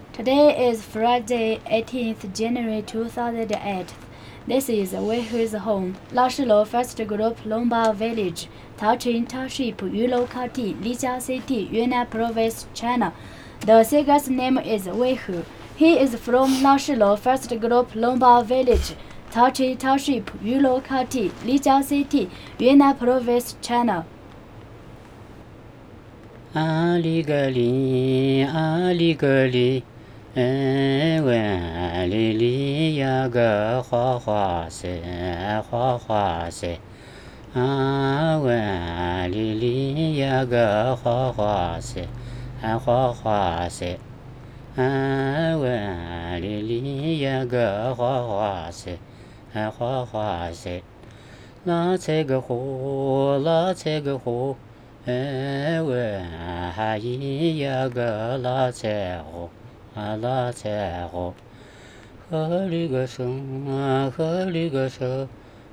Today is Friday, 18th January 2008. This is Weihu's home, Lashilo First Group, Lomba Village, Taoqing Township, Yulou County, Lijia City, Yunnan Province, China. The siger's name is Weihu. He is from Lashilo First Group, Lomba Village, Taoqing Township, Yulou County, Lijia City, Yunnan Province, China. 阿里个里，阿里个里，问里里呀个花花色，花花色。问里里呀个花花色，花花色。问里里呀个花花色，花花色。拉这个火，拉这个火。问哈咿呀个拉柴火，拉柴火，河里个声，河里个声，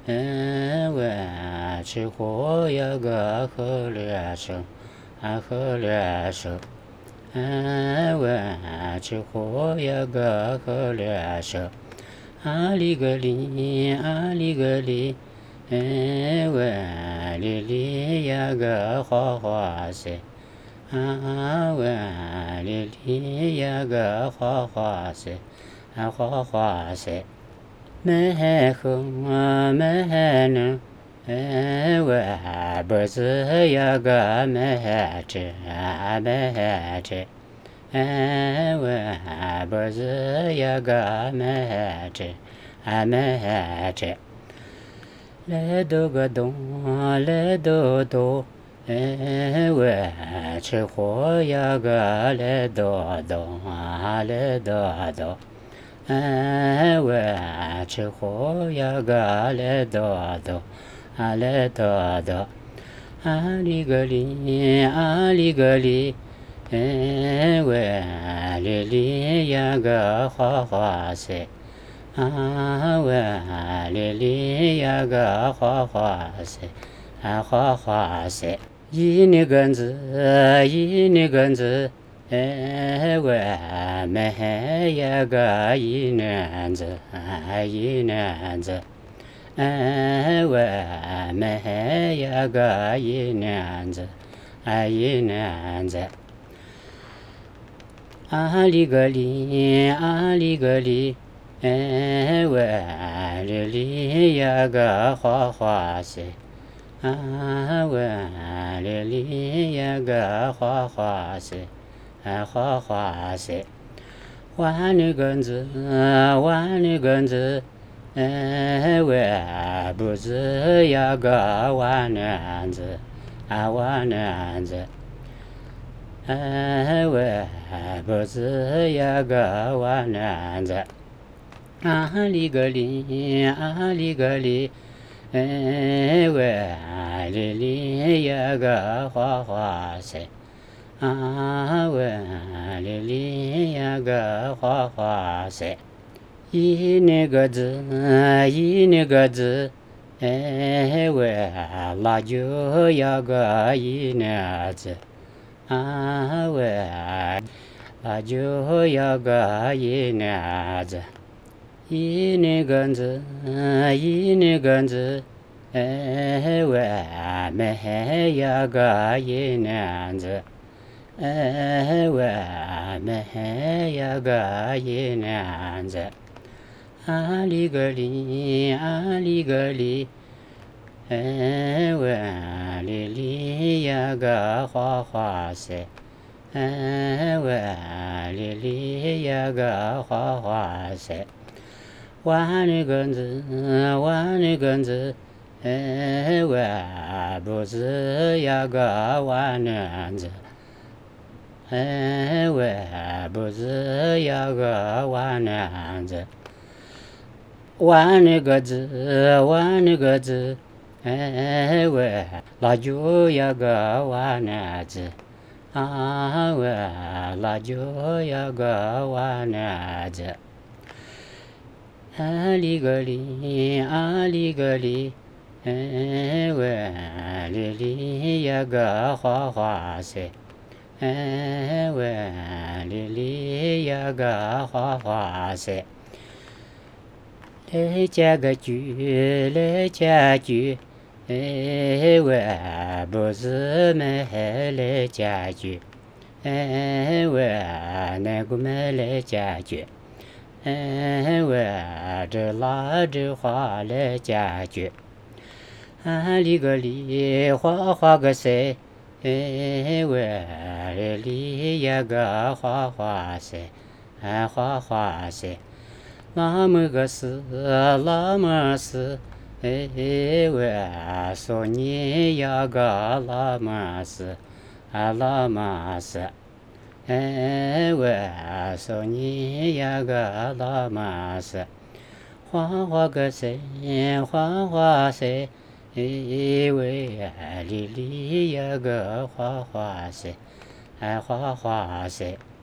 问吃火呀个河里声，河里声，问吃火呀个河里声，阿里个里，阿里个里。问里里呀个花花色，问里里呀个花花色，花花色。没哼没能，问脖子呀个没吃没吃，问脖子呀个没吃没吃。来多个东，来多多，问吃火呀个来多多，来多多，问吃火呀个来多多，来多多，阿里个里，阿里个里，问里里呀个花花色。问里里呀个花花色，花花色。一年根子，一年根子，问没呀个一年子，一年子，问没呀个一年子，一年子。阿里个里，阿里个里。问里里呀个花花色，问里里呀个花花色，花花色。弯的根子，弯的根子，问脖子呀个弯的子，弯的子。问脖子呀个弯的子。阿里个里，阿里个里，问里里呀个花花色，问里里呀个花花色。一年个子，一年个子，问辣椒呀个一年子，问辣椒呀个一年子。一年根子，一年根子，问没呀个一年子，问没呀个一年子，阿里个里，阿里个里，问里里呀个花花色，问里里呀个花花色。弯的根子，弯的根子，问脖子呀个弯的子，问脖子呀个弯的子。弯的个子，弯的个子，问辣椒呀个弯的子，问辣椒呀个弯的子。阿里个里，阿里个里，问里里呀个花花色， 喂哩哩呀个花花塞，来家个句来家句，喂不是没来家句，喂那个没来家句，喂这拉这花来家句，里个里花花个塞。喂哩呀个花花塞，花花塞，那么个是那么是，喂说你呀个那么是，那么是，喂说你呀个那么是，花花个塞，花花塞。喂哩哩呀个花花塞，花花塞。